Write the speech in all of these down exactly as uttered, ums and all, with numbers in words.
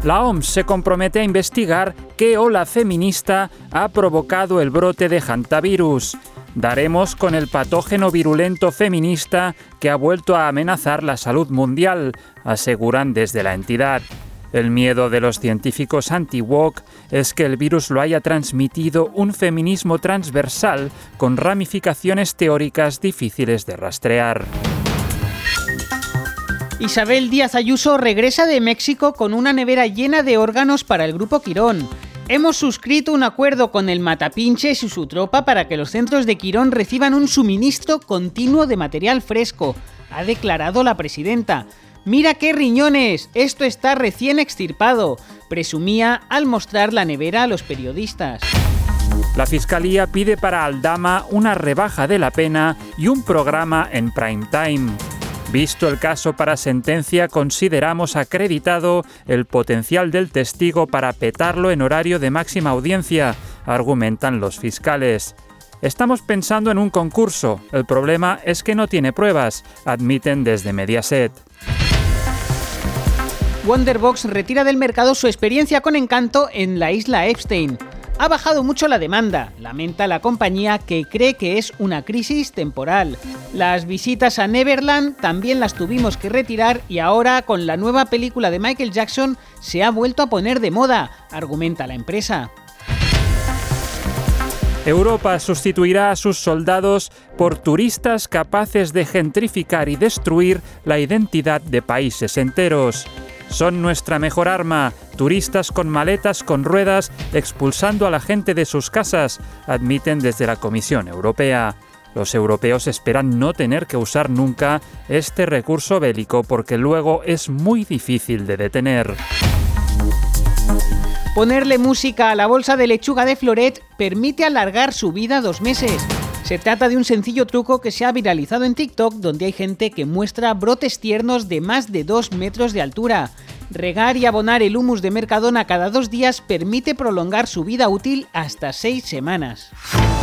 La O M S se compromete a investigar qué ola feminista ha provocado el brote de hantavirus. Daremos con el patógeno virulento feminista que ha vuelto a amenazar la salud mundial, aseguran desde la entidad. El miedo de los científicos anti-woke es que el virus lo haya transmitido un feminismo transversal con ramificaciones teóricas difíciles de rastrear. Isabel Díaz Ayuso regresa de México con una nevera llena de órganos para el Grupo Quirón. Hemos suscrito un acuerdo con el Matapinches y su tropa para que los centros de Quirón reciban un suministro continuo de material fresco, ha declarado la presidenta. «Mira qué riñones, esto está recién extirpado», presumía al mostrar la nevera a los periodistas. La Fiscalía pide para Aldama una rebaja de la pena y un programa en prime time. Visto el caso para sentencia, consideramos acreditado el potencial del testigo para petarlo en horario de máxima audiencia, argumentan los fiscales. Estamos pensando en un concurso, el problema es que no tiene pruebas, admiten desde Mediaset. Wonderbox retira del mercado su experiencia con Encanto en la isla Epstein. Ha bajado mucho la demanda, lamenta la compañía, que cree que es una crisis temporal. Las visitas a Neverland también las tuvimos que retirar y ahora con la nueva película de Michael Jackson se ha vuelto a poner de moda, argumenta la empresa. Europa sustituirá a sus soldados por turistas capaces de gentrificar y destruir la identidad de países enteros. Son nuestra mejor arma, turistas con maletas con ruedas expulsando a la gente de sus casas, admiten desde la Comisión Europea. Los europeos esperan no tener que usar nunca este recurso bélico porque luego es muy difícil de detener. Ponerle música a la bolsa de lechuga de Floret permite alargar su vida dos meses. Se trata de un sencillo truco que se ha viralizado en TikTok, donde hay gente que muestra brotes tiernos de más de dos metros de altura. Regar y abonar el humus de Mercadona cada dos días permite prolongar su vida útil hasta seis semanas.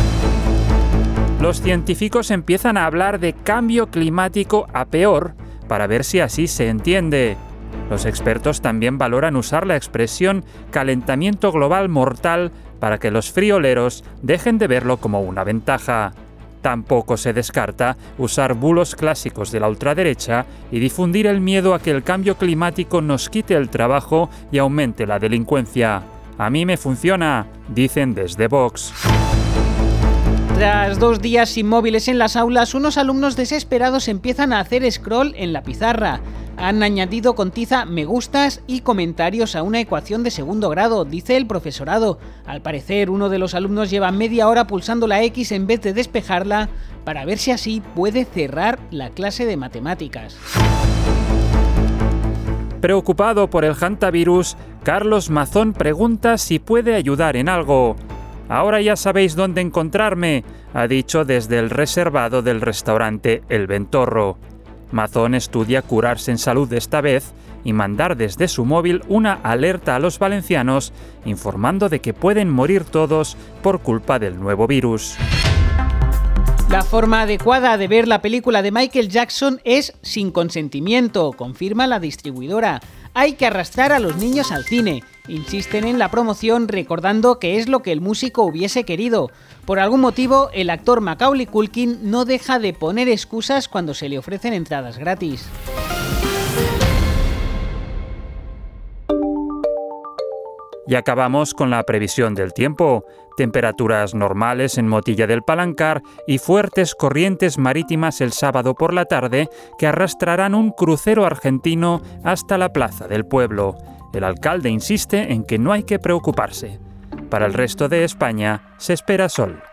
Los científicos empiezan a hablar de cambio climático a peor para ver si así se entiende. Los expertos también valoran usar la expresión calentamiento global mortal para que los frioleros dejen de verlo como una ventaja. Tampoco se descarta usar bulos clásicos de la ultraderecha y difundir el miedo a que el cambio climático nos quite el trabajo y aumente la delincuencia. A mí me funciona, dicen desde Vox. Tras dos días sin móviles en las aulas, unos alumnos desesperados empiezan a hacer scroll en la pizarra. Han añadido con tiza me gustas y comentarios a una ecuación de segundo grado, dice el profesorado. Al parecer, uno de los alumnos lleva media hora pulsando la X en vez de despejarla para ver si así puede cerrar la clase de matemáticas. Preocupado por el hantavirus, Carlos Mazón pregunta si puede ayudar en algo. Ahora ya sabéis dónde encontrarme, ha dicho desde el reservado del restaurante El Ventorro. Mazón estudia curarse en salud esta vez y mandar desde su móvil una alerta a los valencianos informando de que pueden morir todos por culpa del nuevo virus. La forma adecuada de ver la película de Michael Jackson es sin consentimiento, confirma la distribuidora. Hay que arrastrar a los niños al cine. Insisten en la promoción recordando que es lo que el músico hubiese querido. Por algún motivo, el actor Macaulay Culkin no deja de poner excusas cuando se le ofrecen entradas gratis. Y acabamos con la previsión del tiempo. Temperaturas normales en Motilla del Palancar y fuertes corrientes marítimas el sábado por la tarde que arrastrarán un crucero argentino hasta la plaza del pueblo. El alcalde insiste en que no hay que preocuparse. Para el resto de España se espera sol.